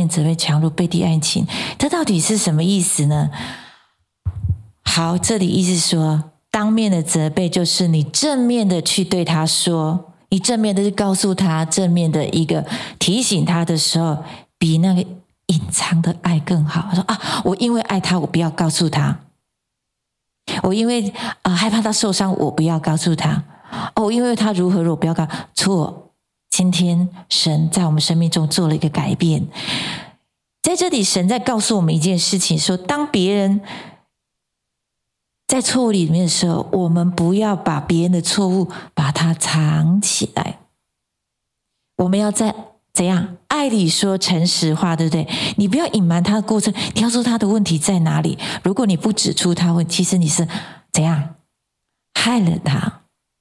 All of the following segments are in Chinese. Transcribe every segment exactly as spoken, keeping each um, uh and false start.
面责备强如背地爱情，这到底是什么意思呢？好，这里意思说，当面的责备就是你正面的去对他说，你正面的去告诉他，正面的一个提醒他的时候，比那个隐藏的爱更好。他说啊，我因为爱他，我不要告诉他；我因为啊、呃、害怕他受伤，我不要告诉他。哦，因为他如何如何，不要告错。今天神在我们生命中做了一个改变，在这里神在告诉我们一件事情，说当别人在错误里面的时候，我们不要把别人的错误把它藏起来，我们要在怎样爱里说诚实话，对不对？你不要隐瞒他的过程，你要说他的问题在哪里。如果你不指出他问题，其实你是怎样害了他。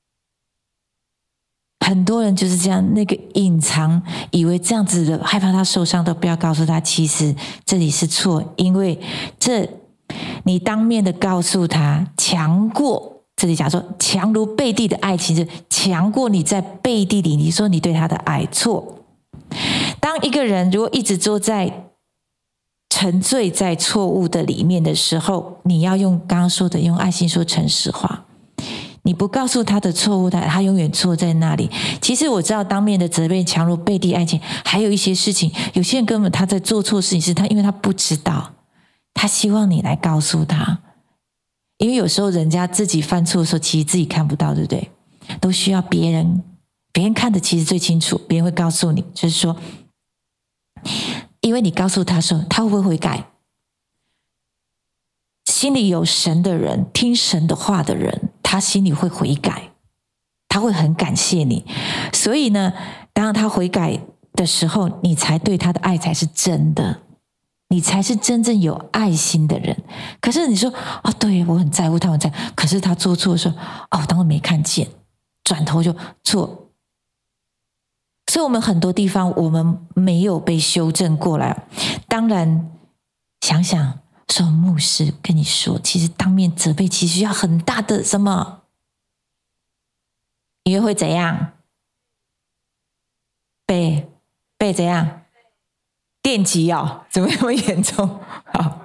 很多人就是这样，那个隐藏，以为这样子的害怕他受伤都不要告诉他，其实这里是错，因为这你当面的告诉他，强过这里讲说强如背地的爱情，是强过你在背地里你说你对他的爱。错。当一个人如果一直坐在沉醉在错误的里面的时候，你要用刚刚说的用爱心说诚实话。你不告诉他的错误，他他永远错在那里。其实我知道当面的责备强如背地爱情，还有一些事情，有些人根本他在做错事情，是他因为他不知道，他希望你来告诉他。因为有时候人家自己犯错的时候，其实自己看不到，对不对？都需要别人，别人看的其实最清楚，别人会告诉你，就是说，因为你告诉他说，他会不会悔改？心里有神的人，听神的话的人，他心里会悔改，他会很感谢你。所以呢，当他悔改的时候，你才对他的爱才是真的，你才是真正有爱心的人。可是你说哦，对，我很在乎他，很在乎，可是他做错的时候，哦，我当我没看见，转头就错。所以我们很多地方我们没有被修正过来。当然想想说，牧师跟你说，其实当面责备其实要很大的什么，因为会怎样？被被怎样？电击哦？怎么那么严重？好，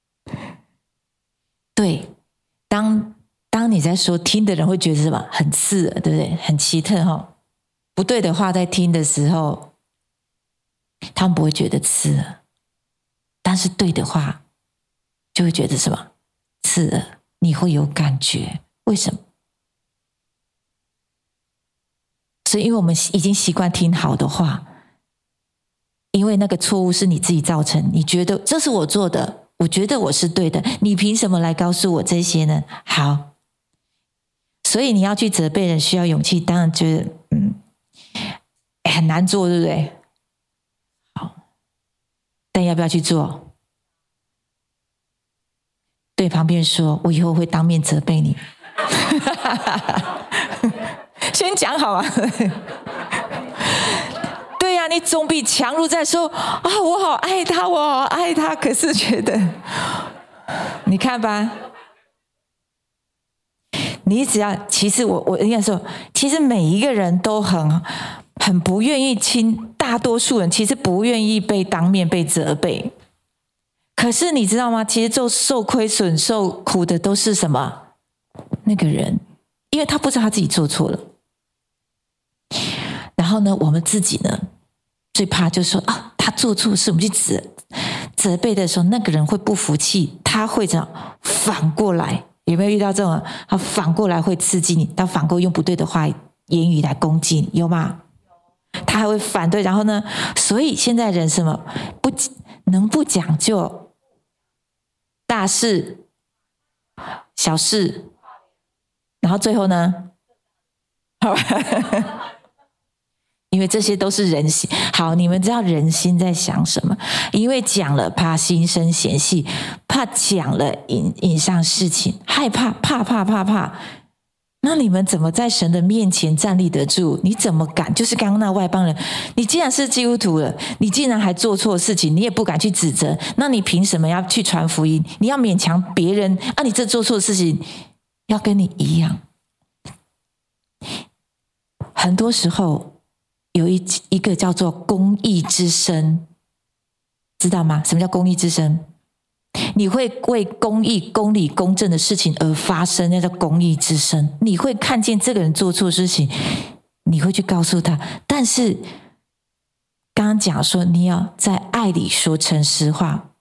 对，当当你在说，听的人会觉得什么？很刺耳，对不对？很奇特哈、哦。不对的话，在听的时候，他们不会觉得刺耳，但是对的话，就会觉得什么？刺耳，你会有感觉。为什么？所以因为我们已经习惯听好的话，因为那个错误是你自己造成，你觉得这是我做的，我觉得我是对的，你凭什么来告诉我这些呢？好，所以你要去责备人需要勇气，当然觉得嗯很难做，对不对？好，但要不要去做？对旁边说，我以后会当面责备你。先讲好啊。对呀、啊，你总比强如在说啊，我好爱他，我好爱他，可是觉得，你看吧，你只要，其实我我应该说，其实每一个人都很很不愿意亲，大多数人其实不愿意被当面被责备。可是你知道吗？其实受受亏损、受苦的都是什么？那个人，因为他不知道他自己做错了。然后呢，我们自己呢，最怕就是说啊，他做错事，我们去责责备的时候，那个人会不服气，他会这样反过来。有没有遇到这种？他反过来会刺激你，他反过用不对的话言语来攻击你，有吗？他还会反对，然后呢？所以现在人什么不能不讲究大事、小事，然后最后呢？好吧。因为这些都是人心。好，你们知道人心在想什么？因为讲了怕心生嫌隙，怕讲了引引上事情，害怕怕怕怕怕。那你们怎么在神的面前站立得住？你怎么敢？就是刚刚那外邦人，你既然是基督徒了，你竟然还做错事情，你也不敢去指责，那你凭什么要去传福音？你要勉强别人啊？你这做错事情要跟你一样。很多时候有一一个叫做公义之声， 知道吗？什么叫公义之声？你会为公义、公理、公正的事情而发声，那叫公义之声。你会看见这个人做错事情，你会去告诉他。但是刚刚讲说，你要在爱里说诚实话，